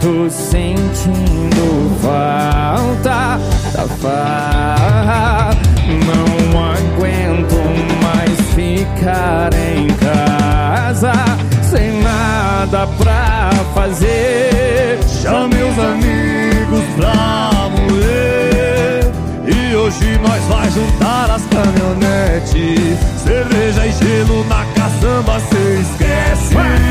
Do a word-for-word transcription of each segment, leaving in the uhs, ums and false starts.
Tô sentindo falta da farra. Não aguento mais ficar em casa sem nada pra fazer. Chame os amigos pra moer, e hoje nós vai juntar as caminhonetes. Cerveja e gelo na caçamba, cê esquece.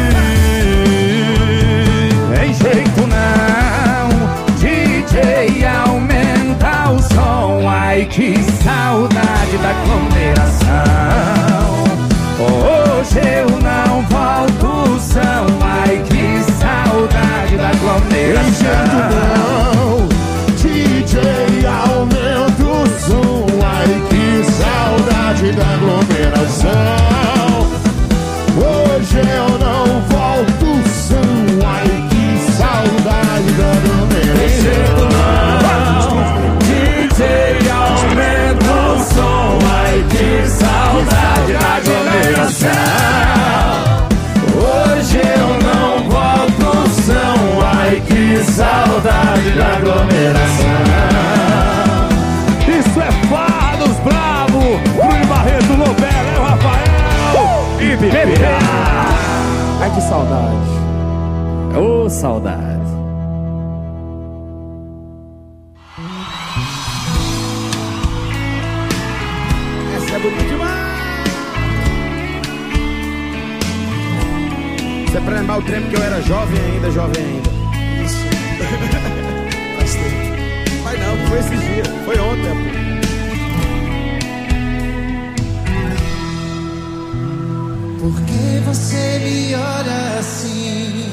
Tem jeito não, D J, aumenta o som. Ai, que saudade da aglomeração. Hoje eu não volto, são. Ai, que saudade da aglomeração. D J, aumenta o som. Ai, que saudade da aglomeração. Hoje eu não volto, são. Ai, que saudade da aglomeração. D J, aumenta o som. Ai, que saudade da aglomeração. Hoje eu não volto, são. Ai, que saudade da aglomeração. Isso é Fados Bravo, Bruno Barreto, Lobela, é o Rafael uh! e Bebê. Ai, que saudade. Ô, oh, saudade. Essa é bonita demais. Isso é pra lembrar o tempo que eu era jovem ainda, jovem ainda. Isso. Faz tempo. Mas não, foi esses dias. Foi ontem, pô. Por que você me olha assim?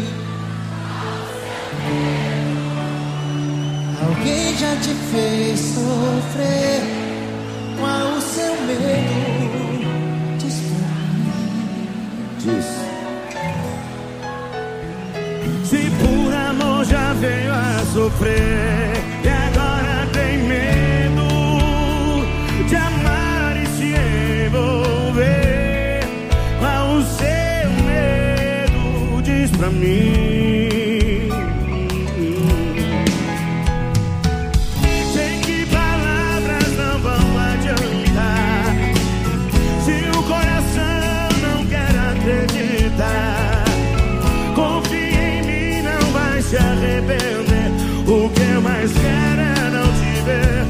Alguém já te fez sofrer? Qual o seu medo? Diz pra mim. Diz. Se por amor já veio a sofrer e agora tem medo de amar e se envolver, qual o seu medo? Diz pra mim. Sei que palavras não vão adiantar se o coração não quer acreditar. Confia em mim, não vai se arrepender. O que eu mais quero é não te ver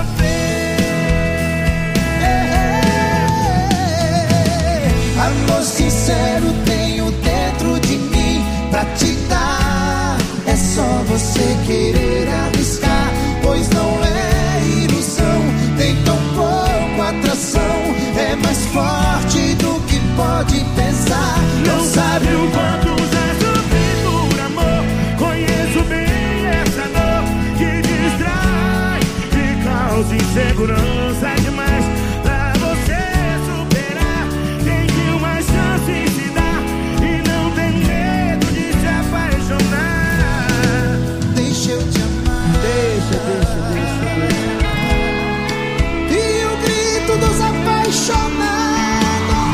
sofrer. Amor sincero tenho dentro de mim pra te dar. É só você querer arriscar, pois não é ilusão. Tem tão pouco atração, é mais forte do que pode pensar. Não sabe o quanto já sofri por amor. Conheço bem essa dor que distrai e causa insegurança demais. Pra você superar, tem que uma chance se dar e não tem medo de se apaixonar. Deixa eu te amar. Deixa, deixa, deixa, deixa. E o grito dos apaixonados.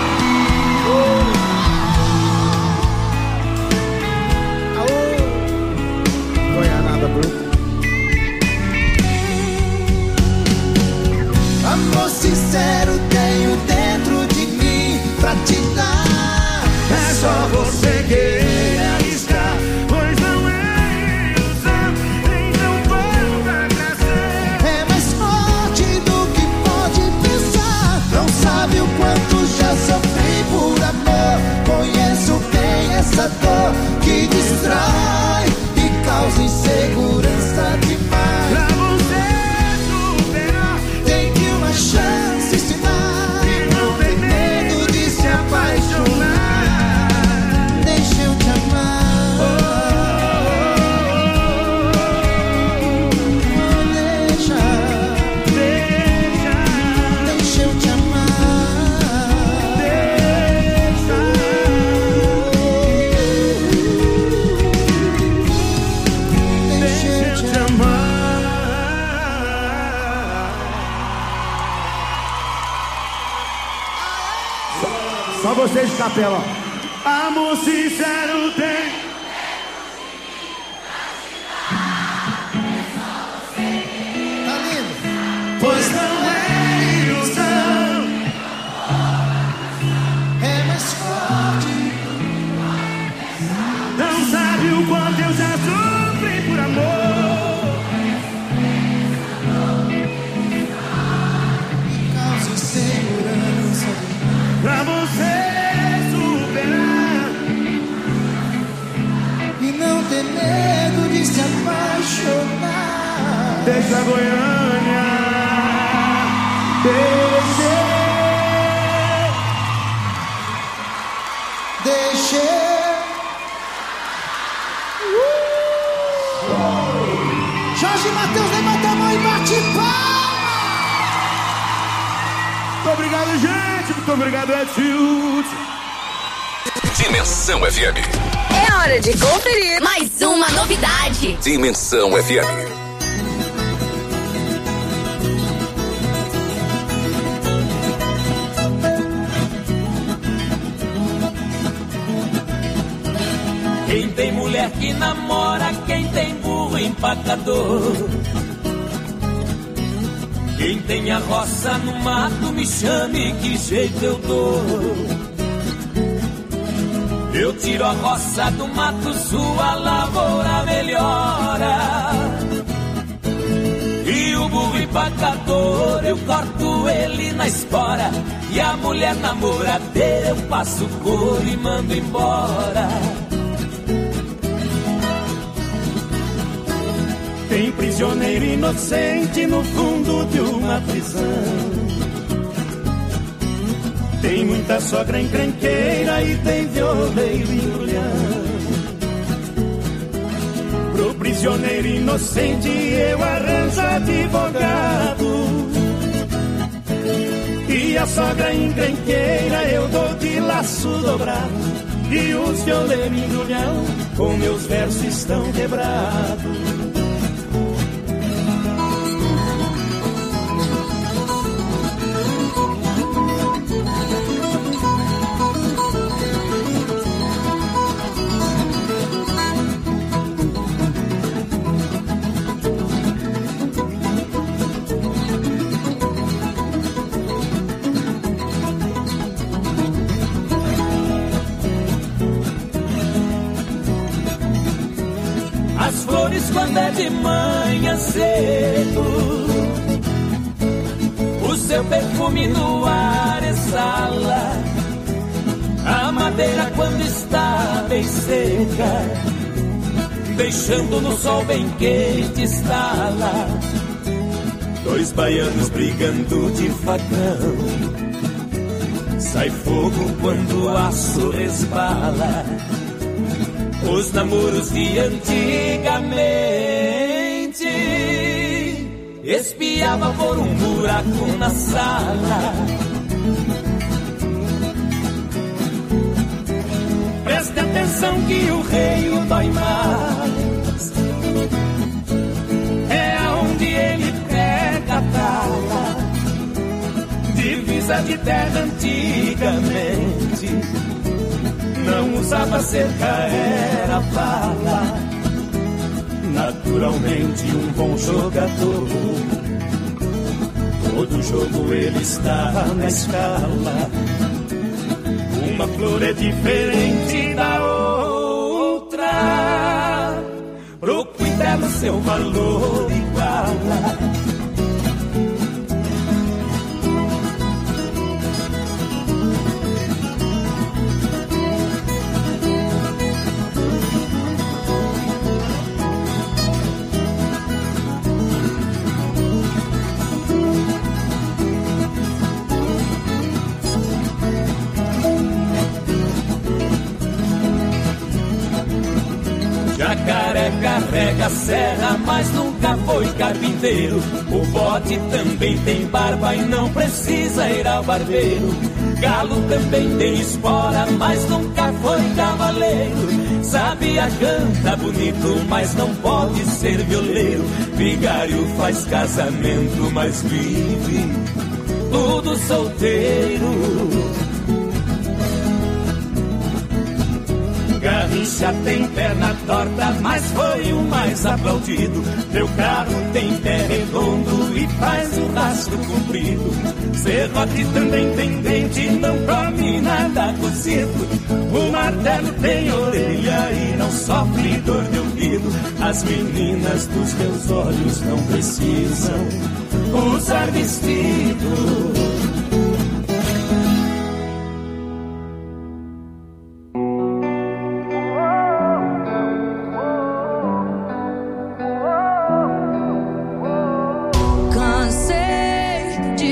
Aô, Goianada bruta. Amor sincero tenho dentro de mim pra te dar. É só você querer arriscar, pois não é ilusão. Tem tão pouca atração. É mais forte do que pode pensar. Não sabe o quanto já sofri por amor. Conheço bem essa dor que distrai e causa insegurança demais. Pra você superar, Tem que uma chance se dar. e não tem medo de se apaixonar. Deixa eu te amar. Deixa, Deixa, deixa eu te amar. deixa. Deixa eu te amar. Só vocês de capela. Amor sincero tem. deixa Goiânia. Deixei. Deixei. Jorge Matheus, levanta a mão e bate palma. Muito obrigado, gente. Muito obrigado, Edilson. Dimensão F M. É hora de conferir mais uma novidade. Dimensão F M. Quem tem mulher que namora, quem tem burro empacador. Quem tem a roça no mato, me chame, que jeito eu dou. Eu tiro a roça do mato, sua lavoura melhora. E o burro empacador, eu corto ele na espora. E a mulher namoradeira, eu passo couro e mando embora. Tem prisioneiro inocente no fundo de uma prisão. Tem muita sogra encrenqueira e tem violeiro embrulhão. Pro prisioneiro inocente eu arranjo advogado. E a sogra encrenqueira eu dou de laço dobrado. E os violeiros embrulhão com meus versos estão quebrados. As flores quando é de manhã cedo, o seu perfume no ar exala. A madeira quando está bem seca, deixando no sol bem quente estala. Dois baianos brigando de facão, sai fogo quando o aço resbala. Os namoros de antigamente espiava por um buraco na sala. Preste atenção que o rei o dói mais, é aonde ele pega a tala. Divisa de terra antigamente não usava cerca, era bala. Naturalmente um bom jogador, todo jogo ele está na escala. Uma flor é diferente da outra, procure dela o seu valor iguala. Jacaré carrega a serra, mas nunca foi carpinteiro. O bode também tem barba e não precisa ir ao barbeiro. Galo também tem espora, mas nunca foi cavaleiro. Sabia, canta bonito, mas não pode ser violeiro. Vigário faz casamento, mas vive tudo solteiro. Garrincha tem perna torta, mas foi o mais aplaudido. Meu carro tem pé redondo e faz o rastro comprido. Serrote também tem dente, não come nada cozido. O martelo tem orelha e não sofre dor de ouvido. As meninas dos meus olhos não precisam usar vestido.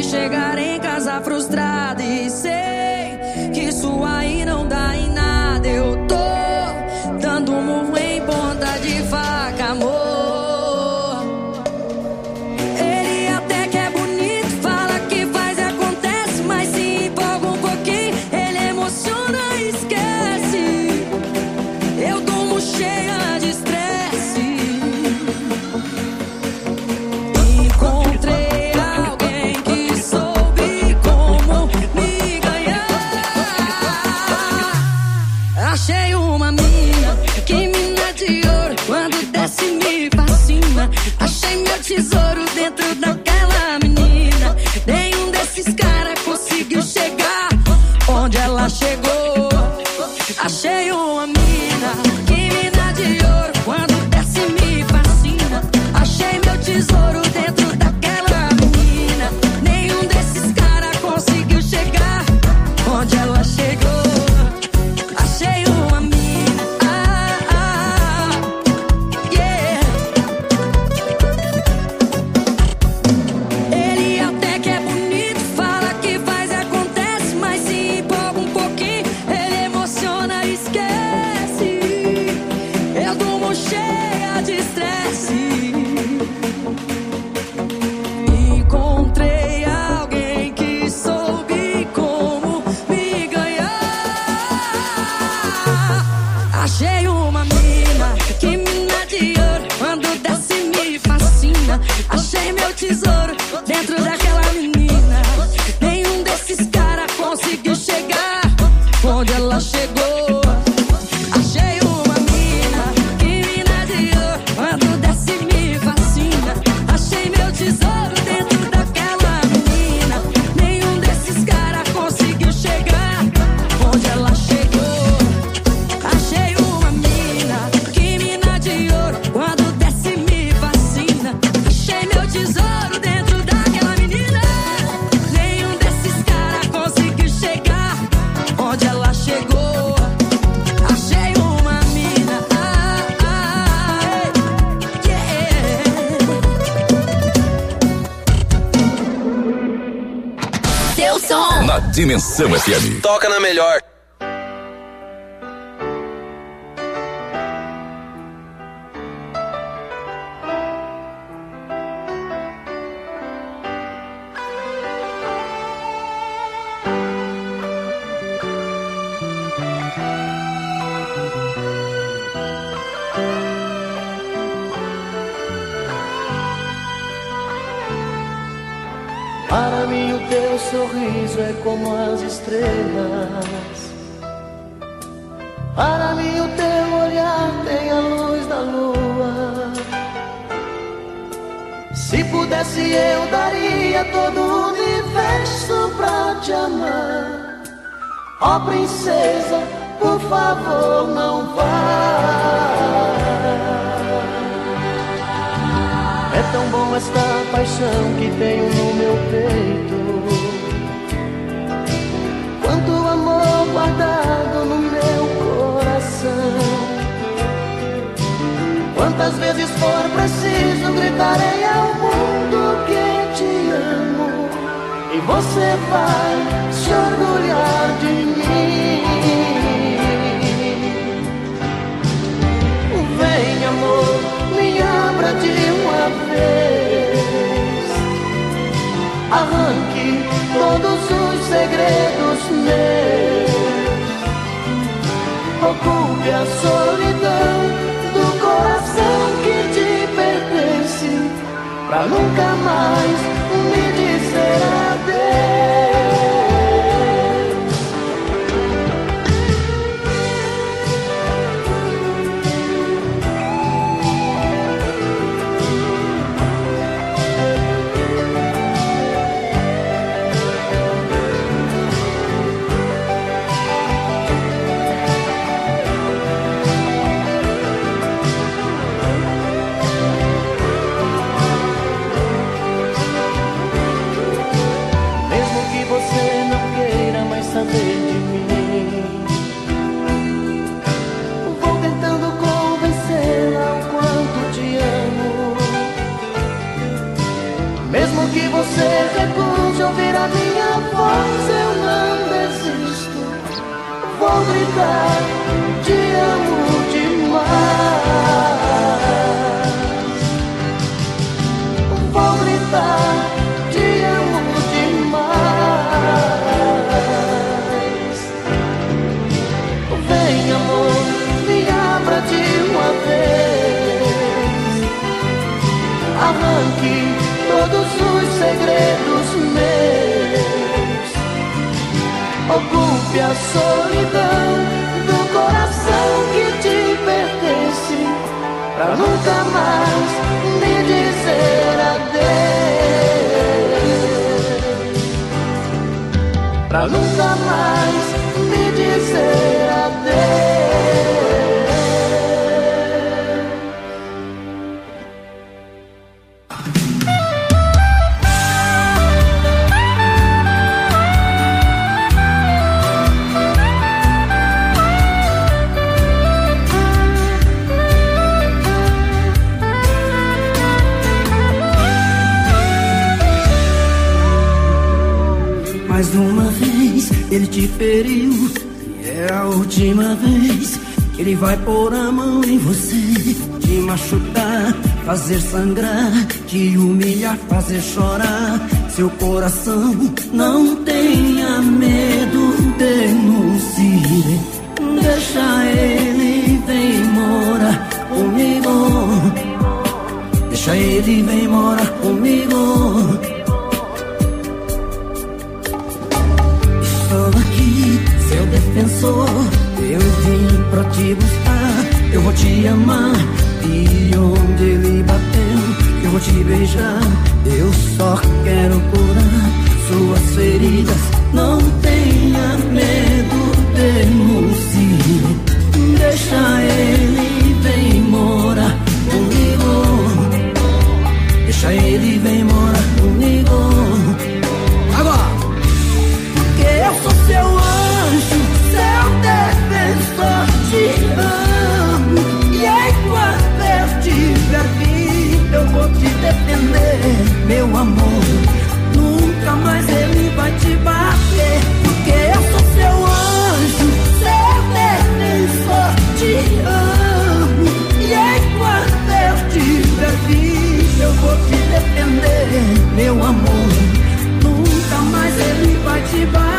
chegar em casa frustrada e sei que isso aí não dá em nada. Eu tô dando um murro em ponta de faca, amor. Ele até que é bonito, fala que faz e acontece, mas se empolga um pouquinho, ele emociona e esquece. Eu durmo cheia de estresse. Encontrei alguém que soube como me ganhar. Achei uma mina, que mina de ouro, quando desce me fascina. Achei meu tesouro dentro daquela menina. Nenhum desses caras conseguiu chegar onde ela chegou. Achei uma mina, que mina de ouro, quando desce me fascina. Achei meu tesouro dentro daquela menina. Nenhum desses caras conseguiu chegar onde ela chegou. Achei uma mina, ah, ah, yeah. Ele até que é bonito, fala que faz e acontece, mas se empolga um pouquinho, ele emociona e esquece. Eu durmo cheia de estresse. Encontrei alguém que soube como me ganhar. Achei uma mina, que mina de ouro, quando desce me fascina. Achei meu tesouro dentro daquela menina. Nenhum desses caras conseguiu chegar onde ela chegou. Achei uma mina, que mina de ouro, quando desce me fascina. Achei meu tesouro dentro daquela menina. Nenhum desses caras conseguiu chegar onde ela chegou. Achei uma mina, que mina de ouro, quando desce me fascina. Achei meu tesouro dentro daquela menina. Nenhum desses caras conseguiu chegar onde ela chegou. Achei uma mina, ah, ah, yeah. Seu som. Na Dimensão F M. Toca na melhor. Para mim o teu sorriso é como as estrelas. Para mim o teu olhar tem a luz da lua. Se pudesse eu daria todo o universo pra te amar. Ó princesa, por favor não vá. É tão bom esta paixão que tenho no meu peito. Quanto amor guardado no meu coração. Quantas vezes for preciso gritarei ao mundo que te amo. E você vai se orgulhar de mim. Vem amor, me abra de uma vez. Arranque todos os segredos meus. Ocupe a solidão do coração que te pertence, pra nunca mais me dizer adeus. gritar, te amo demais. Vou gritar, te amo demais. Vem, amor, me abra de uma vez. Arranque todos os segredos meus. Ocupe a solidão do coração que te pertence, pra nunca mais me dizer adeus. Pra nunca mais me dizer adeus. Mais uma vez ele te feriu, e é a última vez que ele vai pôr a mão em você, te machucar, fazer sangrar, te humilhar, fazer chorar seu coração. Não tenha medo, denuncie, deixa ele, vem morar comigo. Deixa ele, vem morar comigo. Estou aqui, seu defensor, eu vim pra te buscar. Eu vou te amar, e onde ele bateu, eu vou te beijar. Eu só quero curar suas feridas. Não tenha medo, denuncie, deixa ele, vem morar comigo. Deixa ele, vem morar comigo. Agora! Eu sou seu anjo, seu defensor, te amo. E enquanto eu estiver vivo, eu vou te defender, meu amor. Nunca mais ele vai te bater, porque eu sou seu anjo, seu defensor, te amo. E enquanto eu estiver vivo, eu vou te defender, meu amor. Nunca mais ele vai te bater.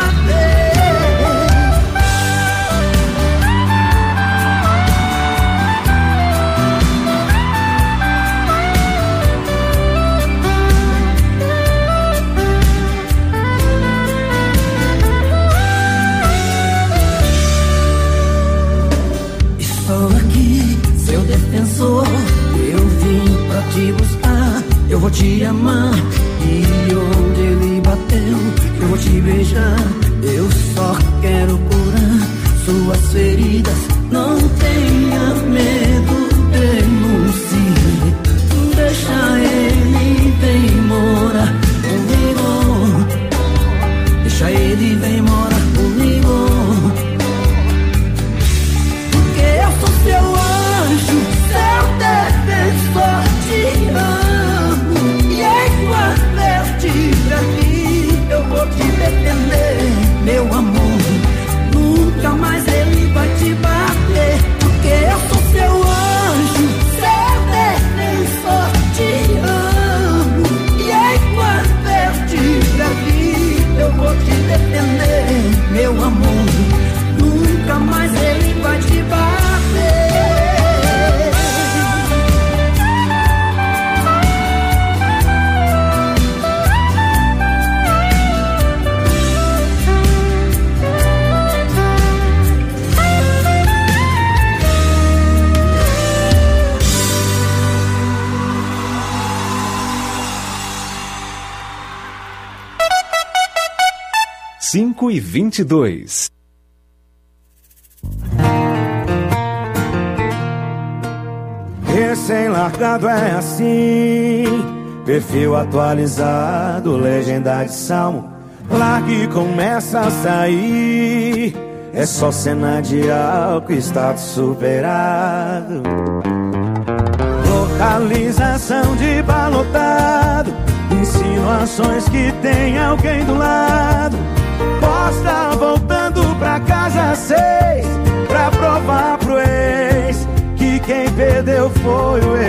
Estou aqui, seu defensor, eu vim pra te buscar. Eu vou te amar, e onde ele bateu, eu vou te beijar. Eu só quero curar suas feridas. Não tenha medo, denuncie, deixa ele, vem morar comigo. Deixa ele, vem morar comigo. Porque eu sou seu anjo, seu defensor, te amo. E enquanto eu estiver vivo, eu vou te defender, meu amor. Nunca mais ele vai te bater, porque eu sou seu anjo, seu defensor, te amo. E enquanto eu estiver vivo, eu vou te defender, meu amor. Nunca mais ele vai te bater. cinco e vinte e dois. Recém-largado é assim, perfil atualizado, legenda de salmo. Largue e começa a sair, é só cena de álcool, status superado. Localização de balotado, insinuações que tem alguém do lado. Posso estar voltando pra casa às seis pra provar pro ex que quem perdeu foi o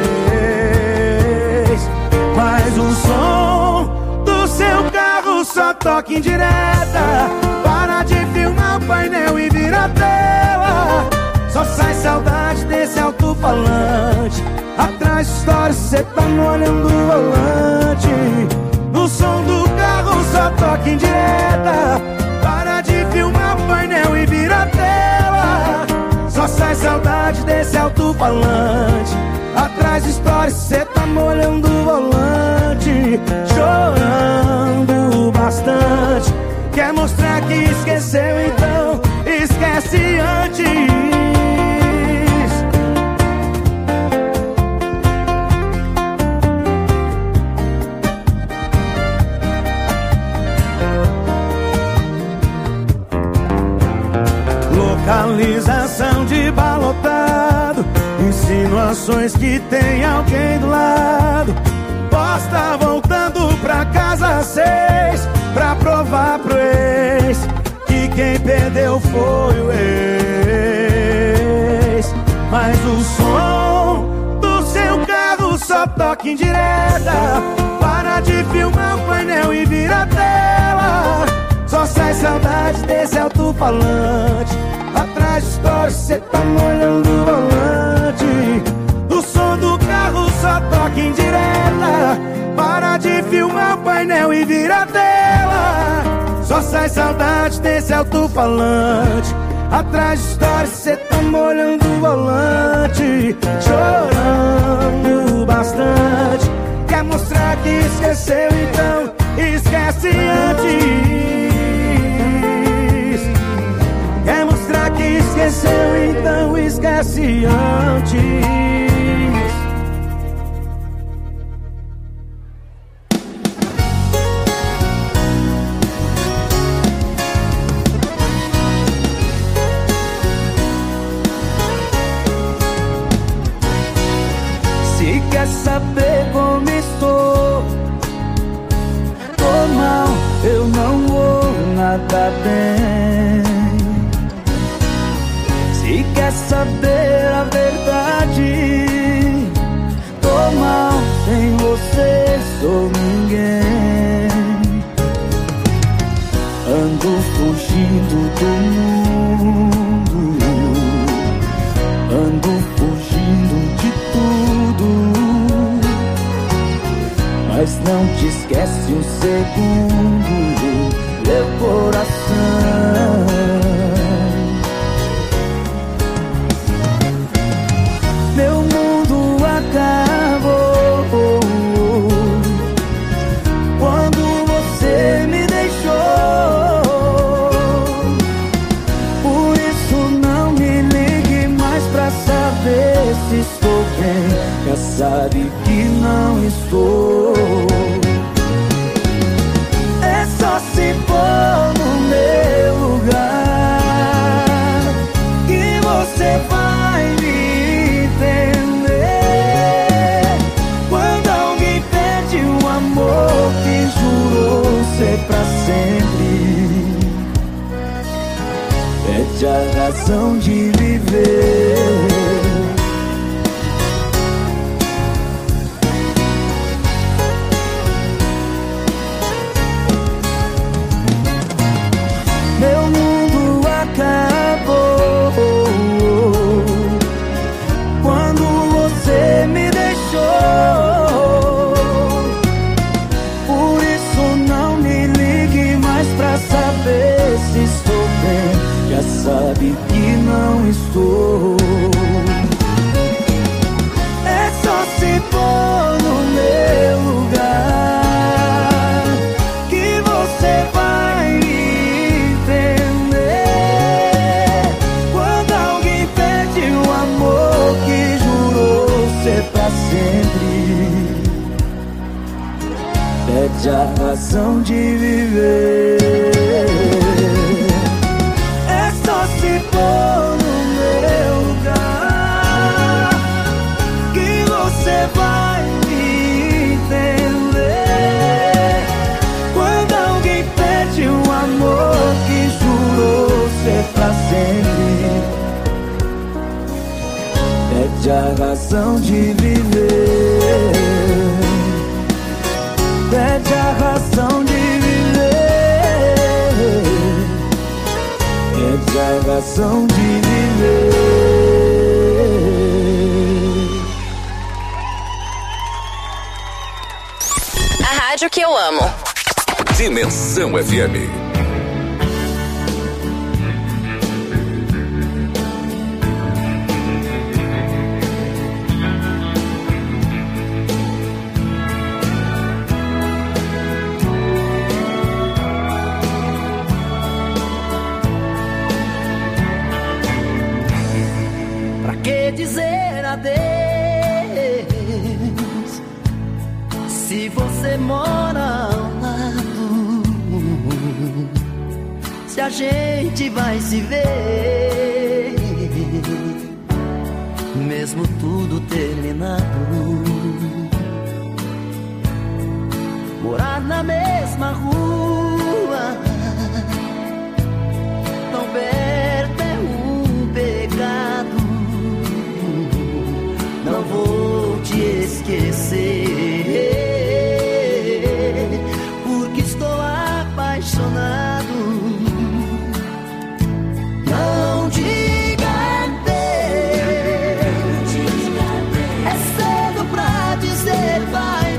ex. Mas o som do seu carro só toca em direta. Para de filmar o painel e vira a tela. Só sai saudade desse alto-falante. Atrás de história cê tá molhando o volante. O som do carro só toca em direta. Para de filmar o painel e vira a tela. Só sai saudade desse alto-falante. Atrás de história cê tá molhando o volante. Chorando bastante. Quer mostrar que esqueceu, então esquece antes. Localização de balotado, insinuações que tem alguém do lado. Posso estar voltando pra casa às seis pra provar pro ex que quem perdeu foi o ex. Mas o som do seu carro só toca em direta. Para de filmar o painel e vira a tela. Só sai saudade desse alto-falante. Atrás de história cê tá molhando o volante. O som do carro só toca em direta. Para de filmar o painel e vira a tela. Só sai saudade desse alto-falante. Atrás de história cê tá molhando o volante. Chorando bastante. Quer mostrar que esqueceu, então esquece antes. Quer mostrar que esqueceu, então esquece antes. Se quer saber como estou, tô mal, eu não vou nada bem. Se quer saber a verdade, tô mal, sem você sou ninguém. Ando fugindo do mundo, ando fugindo de tudo, mas não te esquece um segundo, meu coração. Meu mundo acabou quando você me deixou. Por isso não me ligue mais pra saber se estou bem. Já sabe que não estou. É só se pôr no meu lugar que você vai me entender. Quando alguém perde um amor que jurou ser pra sempre, perde a razão de viver. Meu mundo acabou quando você me deixou. Por isso não me ligue mais pra saber se estou bem. Já sabe que não estou. É só se pôr no meu lugar que você vai me entender. Quando alguém perde um amor que jurou ser pra sempre, perde a razão de viver. É só se pôr no meu lugar que você vai me entender. Quando alguém perde um amor de viver. Perde a razão de viver. Perde a razão de viver. A rádio que eu amo. Dimensão F M. Pra que dizer adeus se você mora ao lado? Se a gente vai se ver, mesmo tudo terminado. Morar na mesma rua, tão perto é um pecado. Não vou te esquecer, porque estou apaixonado. Não diga adeus, é cedo pra dizer bye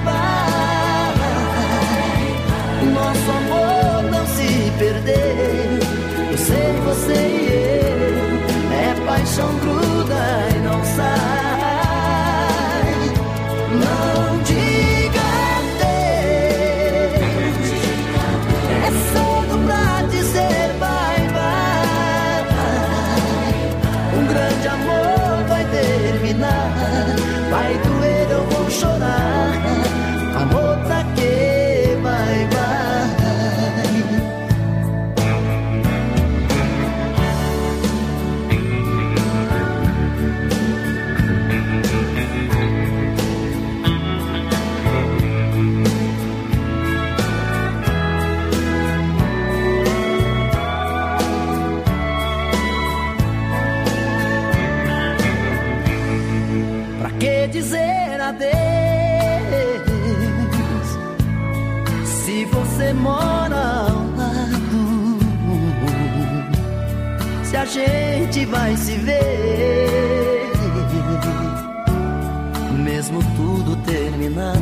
bye. Nosso amor não se perdeu. Eu sei, você e eu, é paixão, gruda e não sai. Não diga adeus, é cedo pra dizer bye bye. Um grande amor vai terminar, vai doer, eu vou chorar. Amor, pra que bye bye? Pra que dizer adeus se você mora ao lado? Se a gente vai se ver, mesmo tudo terminado.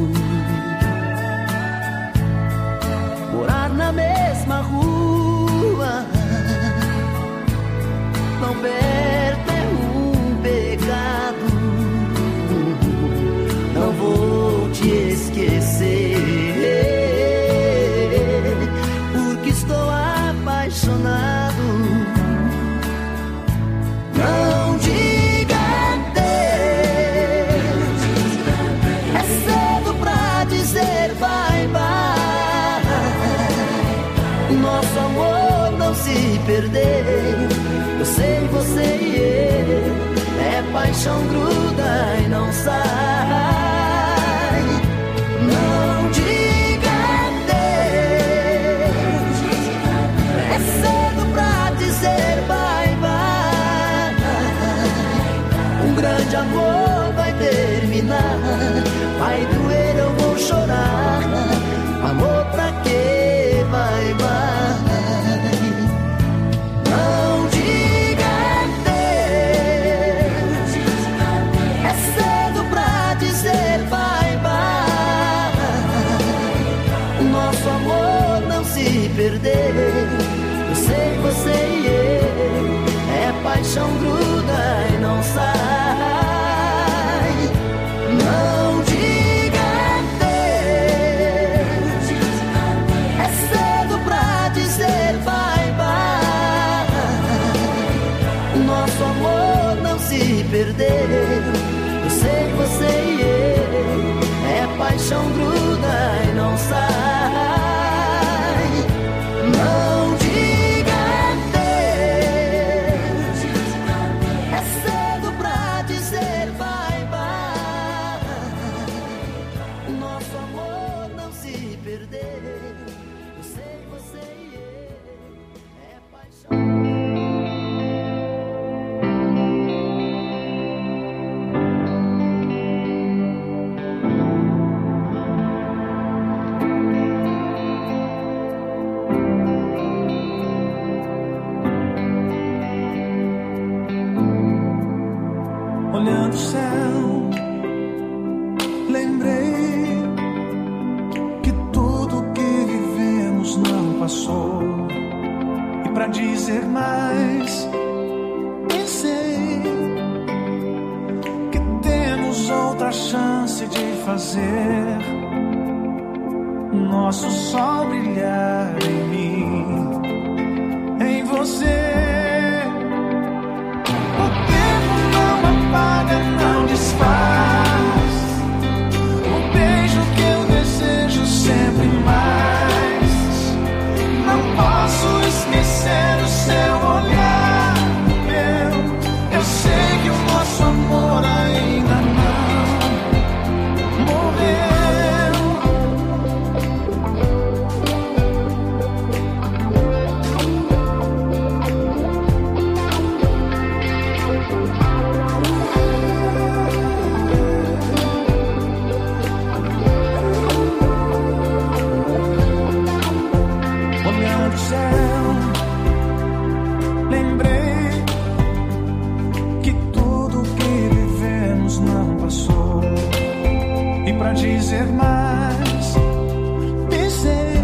Morar na mesma rua, tão perto é um pecado. Não vou te esquecer, porque estou apaixonado. Não diga adeus, é cedo pra dizer bye bye. Nosso amor não se perdeu. Eu sei, você e eu, é paixão, gruda e não sai. Não diga adeus, é cedo pra dizer bye bye. Um grande amor vai terminar, vai doer, eu vou chorar. Amor, pra que bye bye? Não diga adeus, é cedo pra dizer bye bye. Nosso amor não se perdeu. Eu sei, você e eu, é paixão, gruda e não sai. Não diga adeus, é cedo pra dizer bye bye. Nosso amor não se perdeu. Eu sei, você e eu, é paixão, gruda e não sai. Não diga adeus, é cedo pra dizer bye bye. Nosso amor não se perdeu. Eu sei, você e eu, é paixão. dizer mais. Pensei que temos outra chance de fazer nosso sol brilhar em mim, em você. O tempo não apaga, não desfaz o beijo que eu desejo sempre mais. Não posso esquecer o seu olhar meu. Eu sei que o nosso amor ainda não morreu. Olhando o céu, lembrei que tudo que vivemos não passou. E pra dizer mais, pensei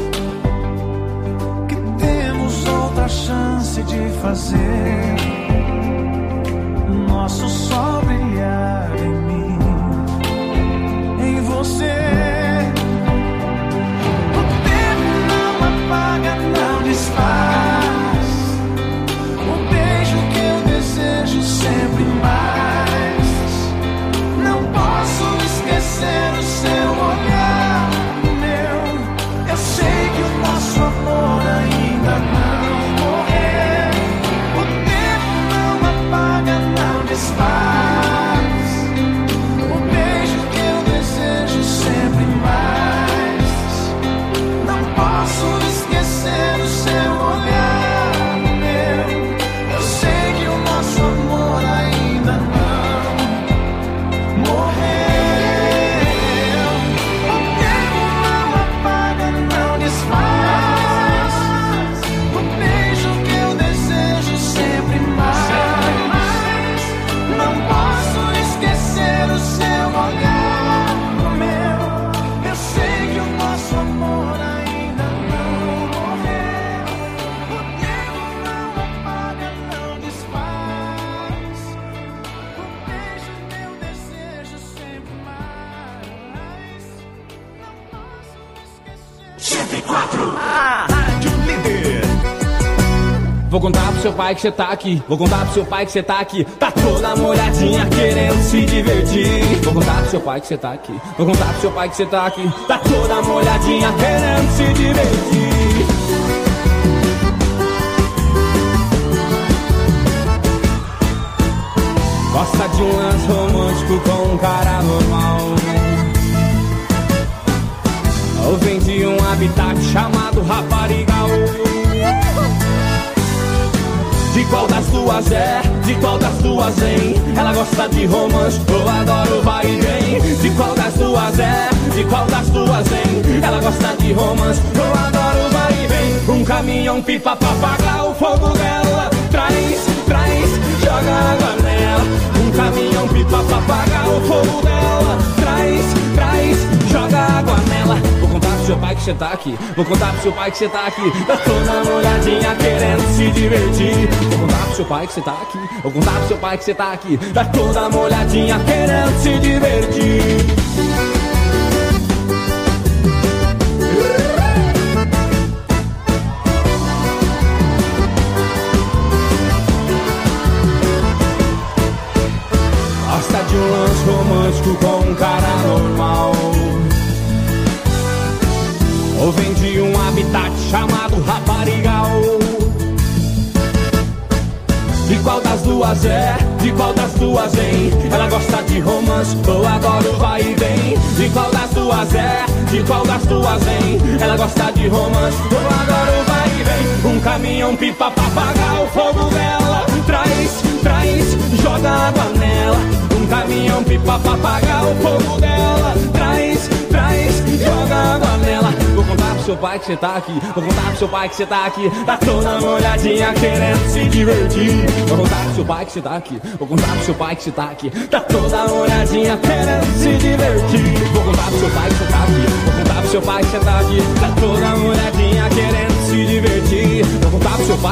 que temos outra chance de fazer nosso sol brilhar em mim, em você. Não desfaz o beijo que eu desejo sempre mais. Não posso esquecer o seu olhar meu. Eu sei que o nosso amor ainda não morreu. O tempo não apaga, não desfaz o beijo que eu desejo sempre mais. Não posso esquecer o seu olhar meu. Eu sei que o nosso amor ainda não morreu. O tempo não apaga, não desfaz o beijo que eu desejo sempre mais. Não posso esquecer o seu olhar meu. Eu sei que o nosso amor ainda não morreu. O tempo não apaga, não desfaz o beijo que eu desejo sempre mais. Não posso esquecer. cento e quatro, a Rádio Líder. Vou contar pro seu pai que você tá aqui. Vou contar pro seu pai que você tá aqui. Tá toda molhadinha querendo se divertir. Vou contar pro seu pai que você tá aqui. Vou contar pro seu pai que você tá aqui. Tá toda molhadinha querendo se divertir. Gosta de um lance romântico com um cara normal, ou vem de um habitat chamado raparigal. De qual das duas é? De qual das duas vem? Ela gosta de romance, eu adoro vai e vem. De qual das duas é? De qual das duas vem? Ela gosta de romance, eu adoro vai e vem. Um caminhão pipa pra apagar o fogo dela. Traz, traz, joga água nela. Um caminhão pipa pra apagar o fogo dela. Traz, traz, joga água nela. Vou contar pro seu pai que você tá aqui. Vou contar pro seu pai que você tá aqui. Tá toda molhadinha querendo se divertir. Vou contar pro seu pai que você tá aqui. Vou contar pro seu pai que você tá aqui. Tá toda molhadinha querendo se divertir. Gosta de um lance romântico com um cara normal, ou vem de um habitat chamado raparigal. De qual das duas é? De qual das duas vem? Ela gosta de romance, eu adoro vai e vem. De qual das duas é? De qual das duas vem? Ela gosta de romance, eu adoro vai e vem. Um caminhão pipa pra apagar o fogo dela. Traz, traz, joga água nela. Um caminhão pipa pra apagar o fogo dela. Traz, traz, joga água nela. Vou contar pro seu pai que você tá aqui. Vou contar pro seu pai que você tá aqui. Tá toda molhadinha querendo se divertir. Vou contar pro seu pai que você tá aqui. Vou contar pro seu pai que você tá aqui. Tá toda molhadinha querendo se divertir. Vou contar pro seu pai que você tá aqui. Vou contar pro seu pai que você tá aqui. Tá toda molhadinha querendo se divertir. Vou contar pro seu pai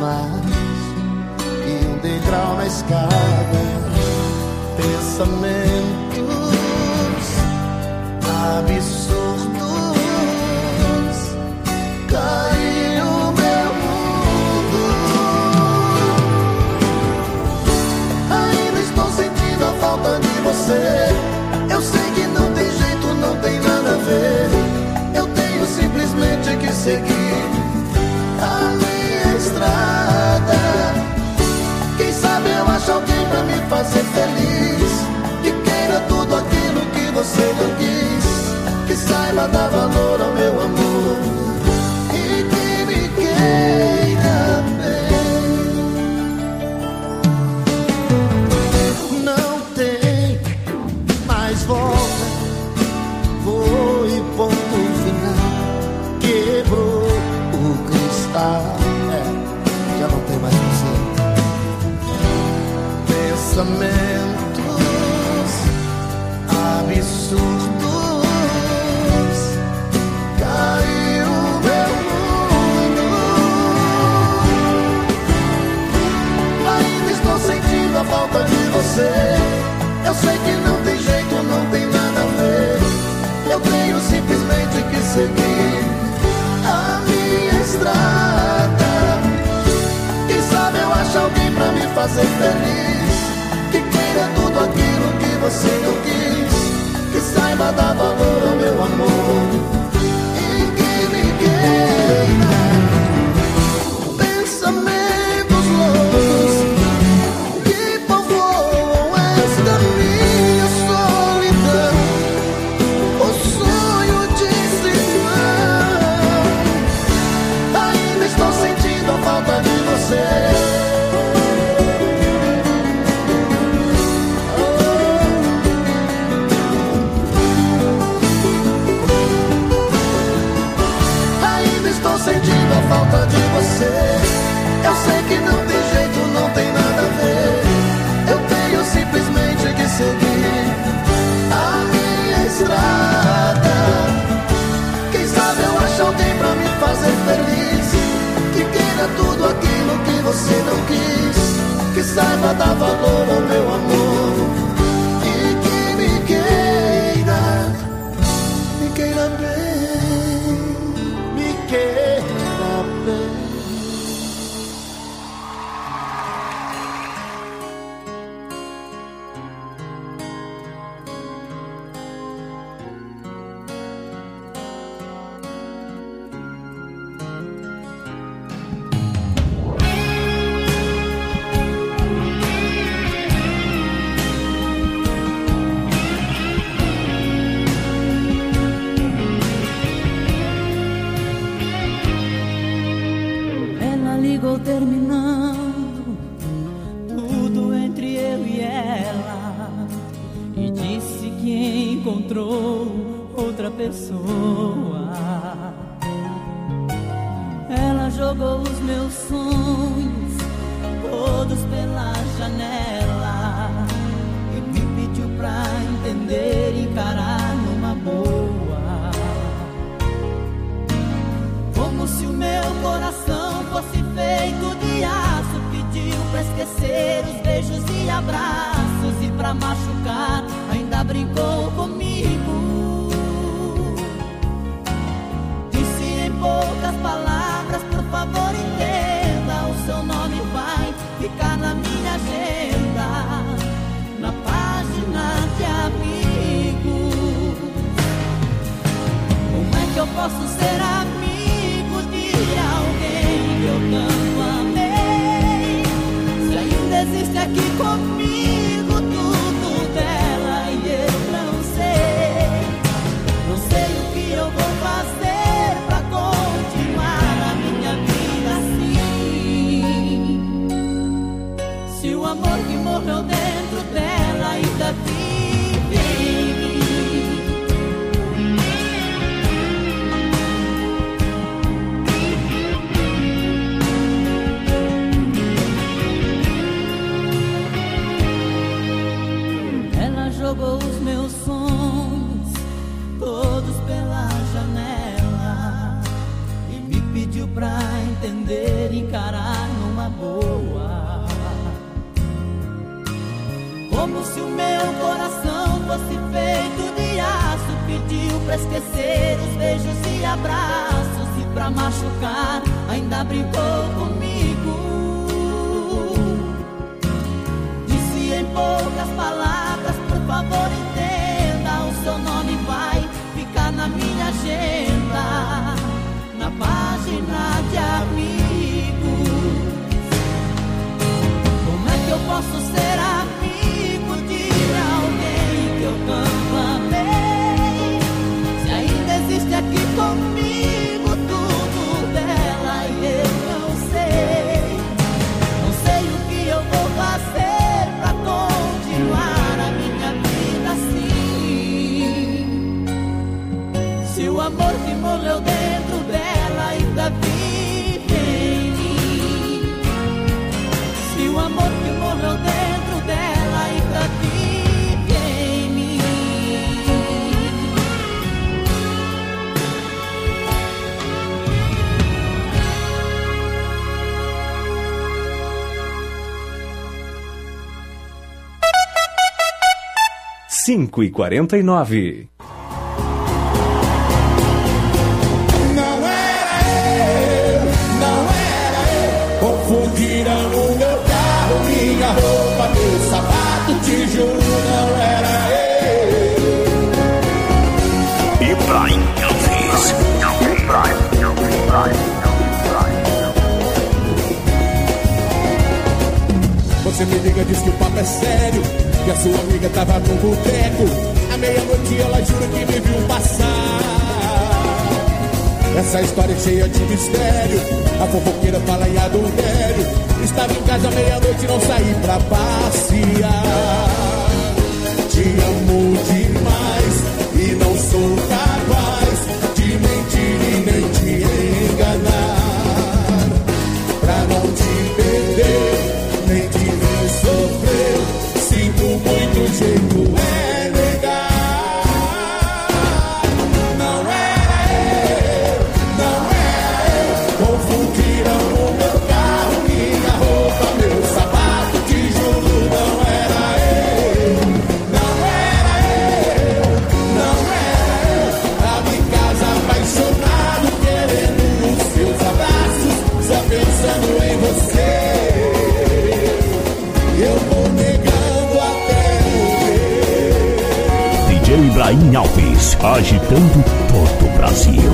mais que um degrau na escada. Pensamentos absurdos caiu meu mundo. Ainda estou sentindo a falta de você. Eu sei que não tem jeito, não tem nada a ver. Eu tenho simplesmente que seguir a minha estrada. Quem sabe eu acho alguém pra me fazer feliz, que queira tudo aquilo que você não quis, que saiba dar valor ao meu amor e que me queira bem. Não tem mais volta, foi ponto final, quebrou o cristal, é, já não tem mais você. Pensamentos absurdos caiu meu mundo. Ainda estou sentindo a falta de você. Eu sei que não tem jeito, não tem nada a ver. Eu tenho simplesmente que seguir a minha estrada. Quem sabe eu acho alguém pra me fazer feliz, que queira tudo aquilo que você não quis, que saiba dar valor ao meu amor e que me queira. Pensamentos loucos que povoam esta minha solidão, o sonho de irmão. Ainda estou sentindo a falta de você. Sentindo a falta de você. Eu sei que não tem jeito, não tem nada a ver. Eu tenho simplesmente que seguir a minha estrada. Quem sabe eu acho alguém pra me fazer feliz, que queira tudo aquilo que você não quis, que saiba dar valor ao meu amor e que me queira, me queira bem, me queira. Terminando tudo entre eu e ela, e disse que encontrou outra pessoa. Ela jogou os meus sonhos todos pela janela e me pediu pra entender e encarar numa boa, como se o meu coração fosse feito de aço. Pediu pra esquecer os beijos e abraços, e pra machucar ainda brincou comigo. Disse em poucas palavras: por favor entenda, o seu nome vai ficar na minha agenda, na página de amigos. Como é que eu posso ser amigo de alguém que eu tanto amei, se ainda existe aqui comigo tudo dela e eu não sei? Não sei o que eu vou fazer pra continuar a minha vida assim, se o amor que morreu dentro dela ainda vive em mim. meu coração fosse feito de aço, pediu pra esquecer os beijos e abraços, e pra machucar ainda brincou comigo. Disse em poucas palavras, por favor entenda, o seu nome vai ficar na minha agenda, na página de amigos. Como é que eu posso ser amigo de alguém que eu tanto amei, se ainda existe aqui comigo tudo dela e eu não sei? Não sei o que eu vou fazer pra continuar a minha vida assim, se o amor que morreu dentro dela ainda vive em mim, se o amor que morreu dentro dela ainda vive em mim. cinco e quarenta e nove. Confundiram o meu carro, minha roupa, meu sapato, te juro, não era eu. Ibrahim Alves. Ibrahim, Ibrahim, Você me liga, diz que o papo é sério, que a sua amiga tava no boteco. À meia-noite ela jura que me viu passar. Essa história é cheia de mistério, a fofoqueira fala em adultério. Estava em casa à meia-noite e não saí pra passear. Te amo demais e não sou capaz de mentir e nem te enganar. Pra não te perder, nem te ver sofrer, sinto muito, jeito é negar. Não era eu, não era eu. Confundiram o meu carro, minha roupa, meu sapato, te juro, não era eu. Não era eu, não era eu. Tava em casa apaixonado, querendo os seus abraços, só pensando em você. Eu vou negando até morrer. D J Ibrahim Alves, agitando todo o Brasil.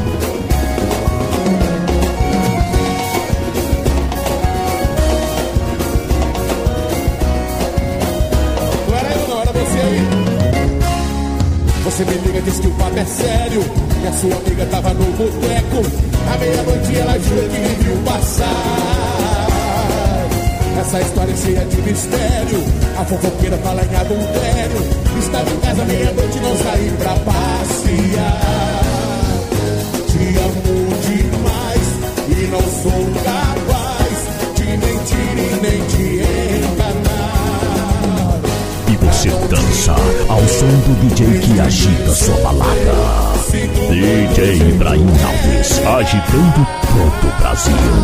Não era eu, não era você aí. Você me liga, diz que o papo é sério, que a sua amiga tava no boteco. À meia-noite ela jura que me viu passar. Essa história é cheia de mistério, a fofoqueira fala em adultério. Estava em casa meia-noite e não saí pra passear. Te amo demais e não sou capaz de mentir e nem te enganar. E você dança ao som do D J que agita sua balada. D J Ibrahim Alves, agitando todo o Brasil.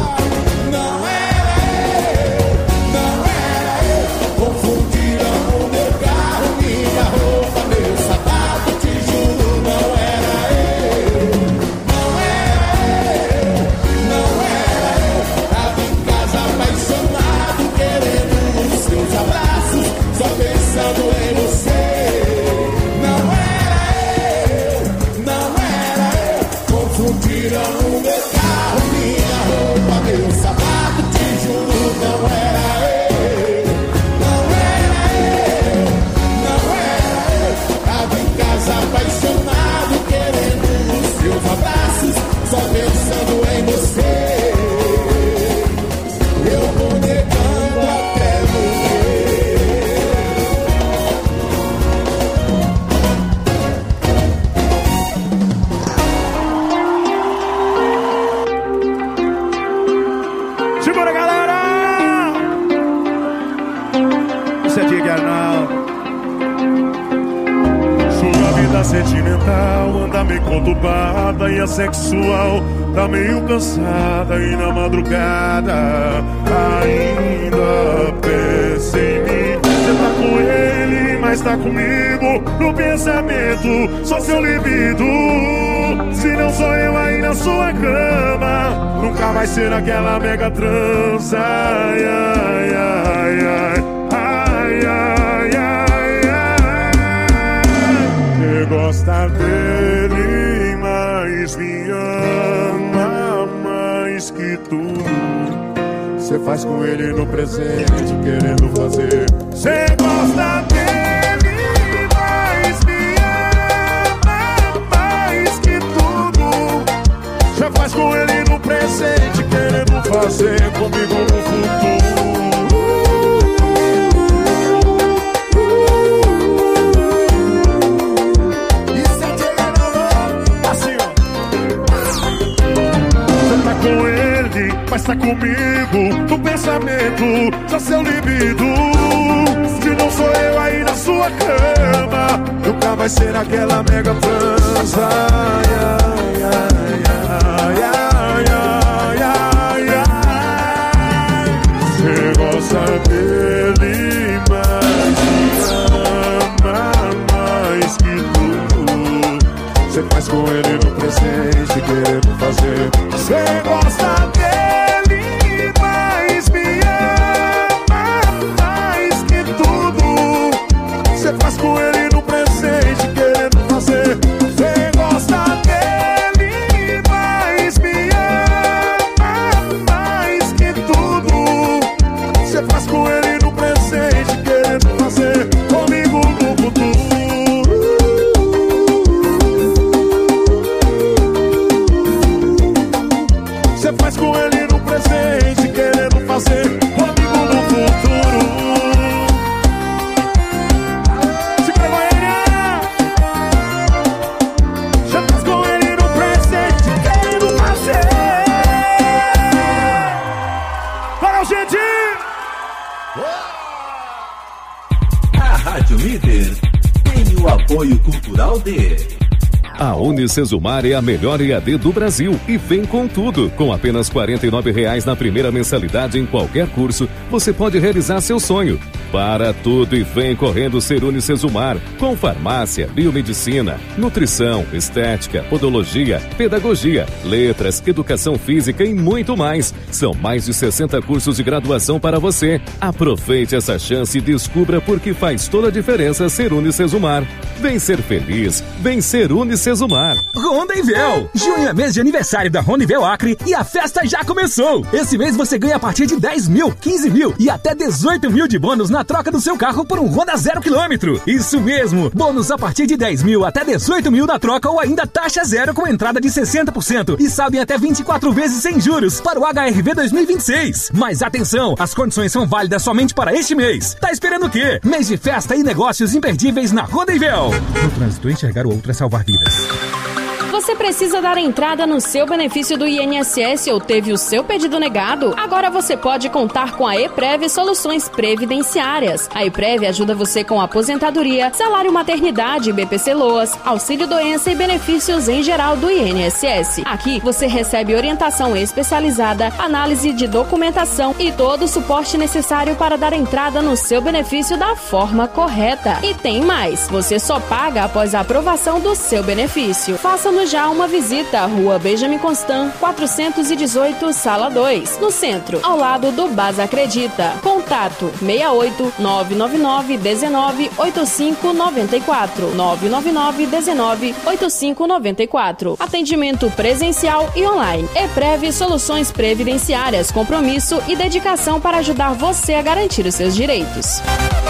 Confundiram o meu carro, minha roupa, meu sapato, te juro, não era eu. Não era eu, não era eu. Tava em casa apaixonado, querendo os seus abraços, só pensando em você. Não era eu, não era eu. Confundiram o meu carro, minha roupa, meu sapato, te juro, não era eu. Apaixonado, querendo os seus abraços, só pensando em você. Eu vou negando até morrer. Segura, galera! Isso é Diga não. Vida sentimental anda meio conturbada e a sexual tá meio cansada e na madrugada ainda pensa em mim. Você tá com ele, mas mas tá comigo no pensamento. Sou seu libido. Se não sou eu aí na sua cama, nunca vai ser aquela mega trança. Ai, ai, ai, ai, ai, ai, ai, ai. Você gosta dele, mas me ama mais que tudo. Você faz com ele no presente, querendo fazer. Você gosta dele, mas me ama mais que tudo. Você faz com ele no presente, querendo fazer comigo no futuro. Isso é chegando assim, ó. Você tá com ele, mas tá comigo no pensamento. Sou seu libido. Se não sou eu aí na sua cama, nunca vai ser aquela mega trança. Ai, ai, ai, ai, ai, ai, ai, ai. Você gosta dele, mas me ama mais que tudo. Você faz com ele no presente, querendo fazer. Você gosta dele, mas me ama mais que tudo. Você faz com ele no presente, querendo fazer. Você gosta dele, mas me ama mais que tudo. Você faz com ele no presente, querendo fazer comigo no futuro. Você faz com ele no presente, querendo fazer comigo no futuro. Segura a Goiânia. Você faz com ele no presente, querendo fazer. Para o gente. A Rádio Líder tem o apoio cultural de... A Unicesumar é a melhor E A D do Brasil e vem com tudo. Com apenas quarenta e nove reais na primeira mensalidade em qualquer curso, você pode realizar seu sonho. Para tudo e vem correndo ser Unicesumar, com farmácia, biomedicina, nutrição, estética, podologia, pedagogia, letras, educação física e muito mais. São mais de sessenta cursos de graduação para você. Aproveite essa chance e descubra por que faz toda a diferença ser Unicesumar. Vem ser feliz, vem ser Unicesumar. Rondevel! Junho é mês de aniversário da Rondevel Acre e a festa já começou! Esse mês você ganha a partir de dez mil, quinze mil e até dezoito mil de bônus na troca do seu carro por um Honda zero quilômetro. Isso mesmo! Bônus a partir de dez mil até dezoito mil na troca ou ainda taxa zero com entrada de sessenta por cento e saldo em até vinte e quatro vezes sem juros para o H R V dois mil e vinte e seis. Mas atenção, as condições são válidas somente para este mês. Tá esperando o quê? Mês de festa e negócios imperdíveis na Rondevel. No trânsito, enxergar o outro é salvar vidas. Você precisa dar entrada no seu benefício do I N S S ou teve o seu pedido negado? Agora você pode contar com a EPREV Soluções Previdenciárias. A EPREV ajuda você com aposentadoria, salário maternidade, B P C Loas, auxílio doença e benefícios em geral do I N S S. Aqui você recebe orientação especializada, análise de documentação e todo o suporte necessário para dar entrada no seu benefício da forma correta. E tem mais, você só paga após a aprovação do seu benefício. Faça-nos já uma visita à Rua Benjamin Constant, quatrocentos e dezoito, Sala dois, no centro, ao lado do Basa Acredita. Contato seis oito nove nove nove um nove oito cinco nove quatro nove nove nove um nove oito cinco nove quatro. Atendimento presencial e online. EPREV Soluções Previdenciárias, compromisso e dedicação para ajudar você a garantir os seus direitos.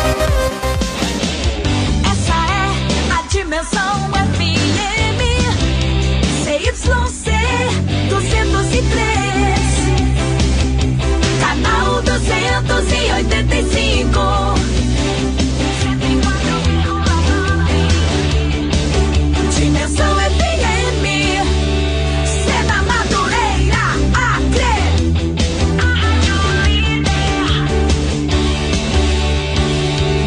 Essa é a Dimensão F M Y C duzentos e três, canal duzentos e oitenta e cinco. Dimensão F M, Seda Madureira, Acre.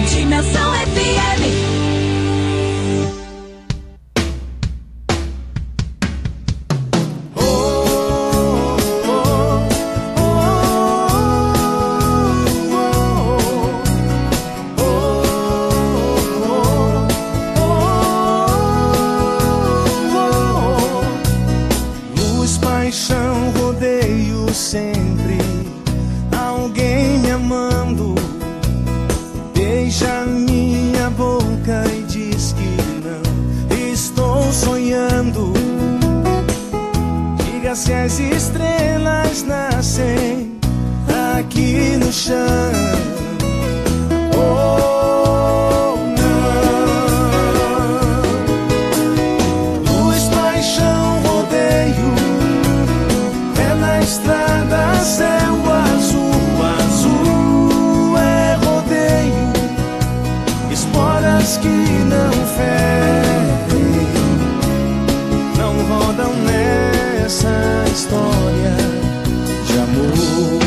Diga se as estrelas nascem aqui no chão. Oh, não. Luz, paixão, rodeio, é na estrada, céu azul, azul é rodeio, esporas que não ferem, não rodam nessa história de amor.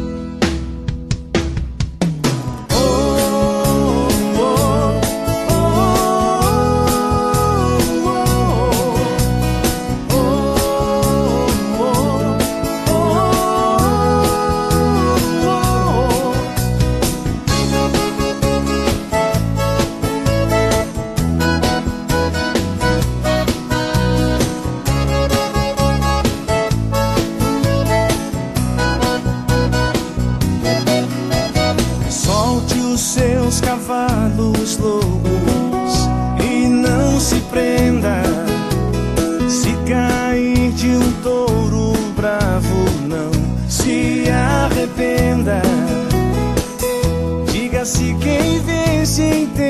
Cavalos loucos e não se prenda. Se cair de um touro bravo, não se arrependa. Diga-se quem vence entende.